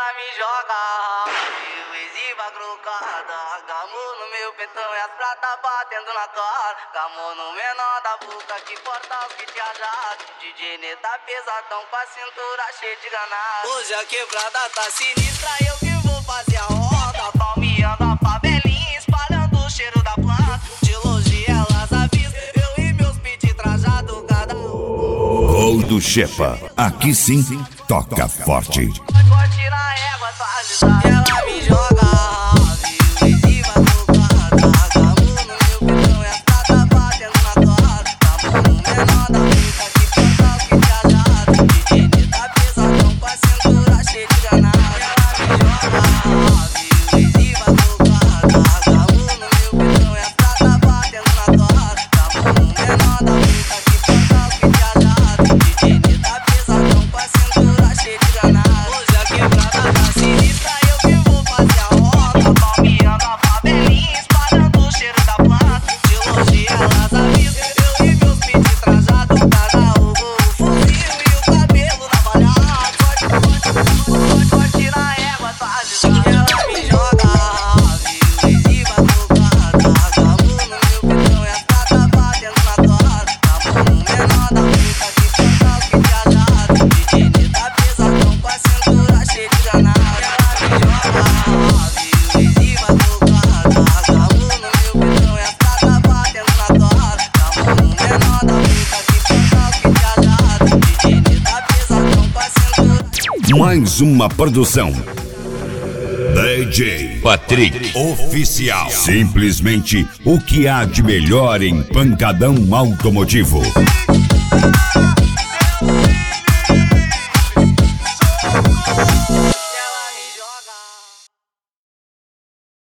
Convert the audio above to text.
ela me joga, eu exiba crocada. Gamou no meu peitão e as pratas batendo na cara. Gamou no menor da boca que porta os que te ajada. DJ Neta pesadão com a cintura cheia de granada. Hoje a quebrada tá sinistra, eu que vou fazer a roda. Palmeando a favelinha, espalhando o cheiro da planta. De longe elas avisam, eu e meus pit trajado cada um. Gol do Xepa, aqui sim, toca forte. Forte na égua, atualizada. Ela me joga, viu, exiba crocada. Gamou no meu peitão e as pratas batendo na cara. Gamou no menor da boca que porta os que te ajada. DJ Neta pesadão com a cintura cheia de granada. Ela me joga, viu, exiba crocada. Gamou no meu peitão e as pratas batendo na cara. Gamou no menor da boca que porta os que te ajada. DJ Neta pesadão com a cintura cheia de granada. Hoje a quebrada tá sinistra, eu que vou fazer a roda. Palmeando a favelinha, espalhando o cheiro da planta. De longe elas avisam, eu e meus pit trajado. Cada um com o fuzil e o cabelo navalhado. Forte na égua, atualizada. Ela me joga, viu, exiba crocada. Gamou no meu peitão e as pratas batendo na cara. Gamou no menor da boca que porta os que te ajada. DJ Neta pesadão com a cintura cheia de granada. Ela me joga, viu, exiba crocada. Gamou no meu peitão e as pratas batendo na cara. Gamou no menor da boca que porta os que te ajada. DJ Neta pesadão com a cintura. Mais uma produção DJ Patrick Oficial. Simplesmente o que há de melhor em pancadão automotivo.